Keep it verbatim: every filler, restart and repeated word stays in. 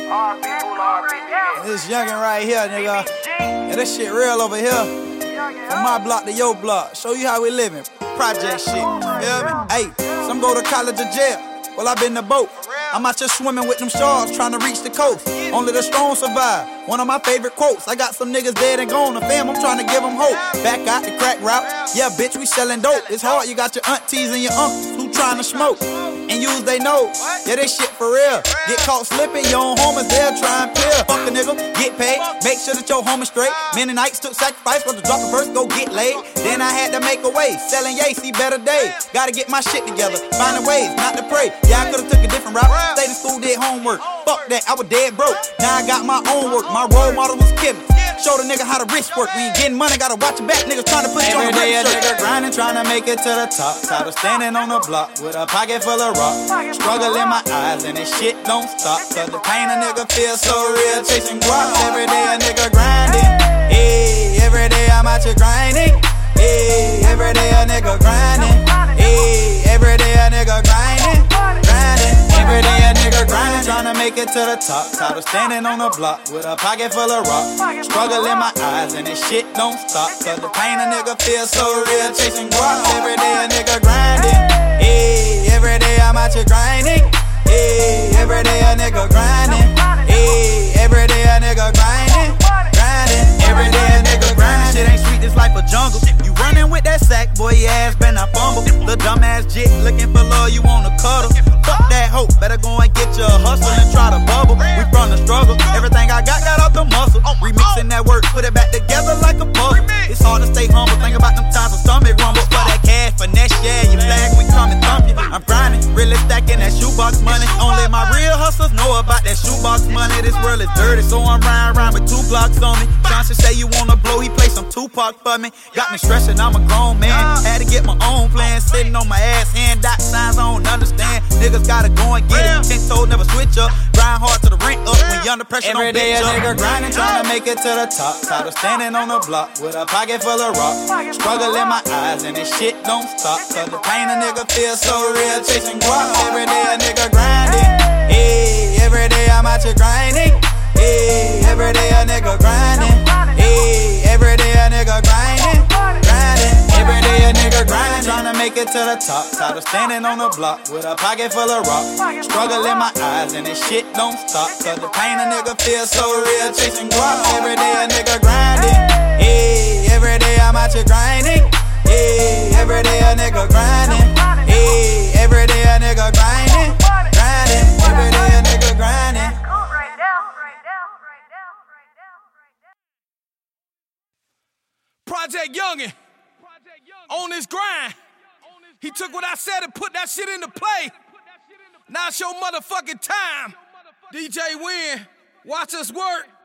This youngin' right here, nigga. Yeah, this shit real over here. From my block to your block. Show you how we living. Project shit. Feel me? Hey, some go to college or jail. Well, I been the boat. I'm out here swimming with them sharks, trying to reach the coast. Only the strong survive. One of my favorite quotes. I got some niggas dead and gone. The fam, I'm trying to give them hope. Back out the crack route. Yeah, bitch, we selling dope. It's hard. You got your aunties and your uncles who trying to smoke and use they nose. Yeah, this shit for real. Get caught slipping, your own homies, they'll try and peel. Fuck a nigga, get paid. Make sure that your home is straight. Mennonites took sacrifice for the drop of verse, go get laid. Then I had to make a way. Selling yay, see better days. Gotta get my shit together. Finding ways not to pray. Yeah, I could've took a different route. Stayed in school, did homework. Fuck that, I was dead broke. Now I got my own work. My role model was Kevin. Show the nigga how to wrist work. When you getting money, gotta watch your back. Niggas trying to put you on the right shirt. Every day a nigga grinding, trying to make it to the top. Tired of standing on the block with a pocket full of rock. Struggle in my eyes and this shit don't stop. Cause the pain a nigga feel so real. Chasing guap. Every day a nigga grinding. Hey, every day I'm out here grinding. Hey, every day a nigga grinding. Hey, every day a nigga grinding. Grinding. Every day a nigga grinding, trying to make it to the top. Tired of standing on the block with a pocket full of rock. Struggle in my eyes and this shit don't stop. Cause the pain a nigga feel so real. Chasing guap. Every day a nigga grinding. Hey, every day I'm out here grinding. Hey, every day a nigga grinding. Hey, every day a nigga grinding. Grinding. Every day a nigga grinding. Shit ain't sweet, this life a jungle. You running with that sack, boy, your ass better not fumble. The dumbass jit looking for love, you wanna cuddle. Fuck that hope, better go and get your hustle and try to bubble. We from the struggle, everything I got got off the muscle. Remixing that work, put it back together like a puzzle. It's hard to stay humble, think about them times when stomach rumble. For that cash, finesse, yeah, you flag, we come and thump you. I'm grinding, really stacking that shoebox money. Only my real hustlers know about that shoebox money. This world is dirty, so I'm riding around with two blocks on me. Johnson say you wanna blow, he play some Tupac for me. Got me stressing, I'm a grown man. Had to get my own plan, sitting on my ass, hand dot signs, I don't understand. Niggas gotta go and get it. Ten told never switch up. Grind hard to the rent up when you under pressure. Every day a nigga grinding, trying to make it to the top. Tired of standing on the block with a pocket full of rock. Struggle in my eyes and this shit don't stop. Cause the pain a nigga feel so real. Chasing guap. Every day a nigga grinding. Hey, every day I'm out here grinding. Hey, every day a nigga grinding. Hey, every day a nigga grinding. Grinding. Every day a nigga grinding, trying to make it to the top. Tired of standing on the block with a pocket full of rock. Struggle in my eyes and this shit don't stop. Cause the pain a nigga feel so real. Chasing guap. Every day a nigga grinding. Hey, every day I'm out here grinding. Hey, every day a nigga grinding. Hey, every day a nigga grinding. Grinding. Every day a nigga grinding. Project Youngin, on this grind. He took what I said and put that shit into play. Now it's your motherfucking time. D J Win, watch us work.